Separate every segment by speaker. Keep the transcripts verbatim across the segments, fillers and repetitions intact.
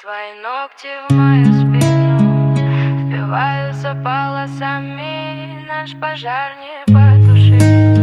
Speaker 1: Твои ногти в мою спину впиваются полосами, наш пожар не потушить.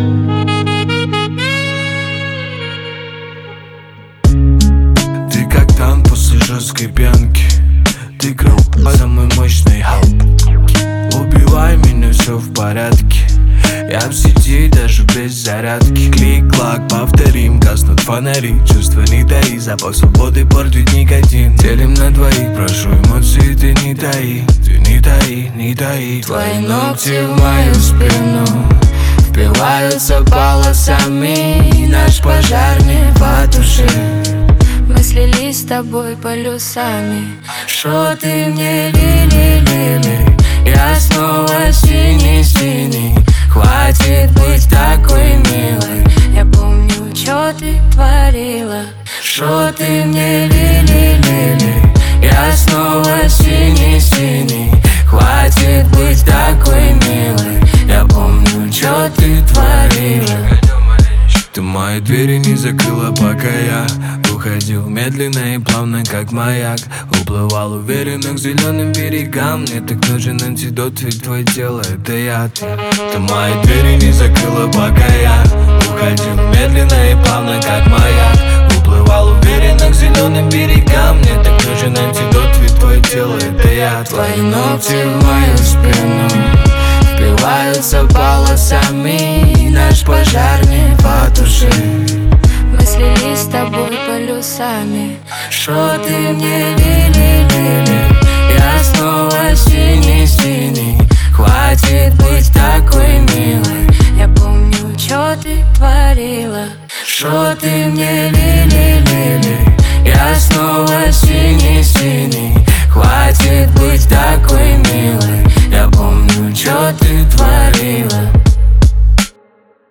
Speaker 2: Ты как танк после жесткой пьянки, ты крыл самый мощный халп. Убивай меня, все в порядке, я в сети даже без зарядки. Клик-клак, повторим, гаснут фонари. Чувства не таи, запах свободы портит никотин. Делим на двоих, прошу эмоции ты не таи. Ты не таи, не таи.
Speaker 1: Твои ногти в мою спину впиваются полосами, наш пожар не потушить. Мы слились с тобой полюсами. Шо ты мне лили-лили, я снова синий-синий. Хватит быть такой милой, я помню, чё ты творила. Шо ты мне лили-лили, я снова синий-синий. Хватит быть такой милой, я помню, чё ты творила.
Speaker 2: Ты мои двери не закрыла, пока я уходил медленно и плавно, как маяк. Уплывал уверенно к зеленым берегам. Мне так нужен антидот, ведь твое тело это я. Ты, ты мои двери не закрыла, пока я уходил медленно и плавно, как маяк. Уплывал уверенно к зеленым берегам. Мне так нужен антидот, ведь твое тело это я.
Speaker 1: Твои ногти в мою спину впиваются полосами, наш пожар не потушить. Мы слились с тобой полюсами. Шо ты мне лили-лили, я снова синий-синий. Хватит быть такой милой, я помню, чё ты творила. Шо ты мне лили-лили, я снова синий-синий. Хватит быть такой милой, я помню, чё ты творила.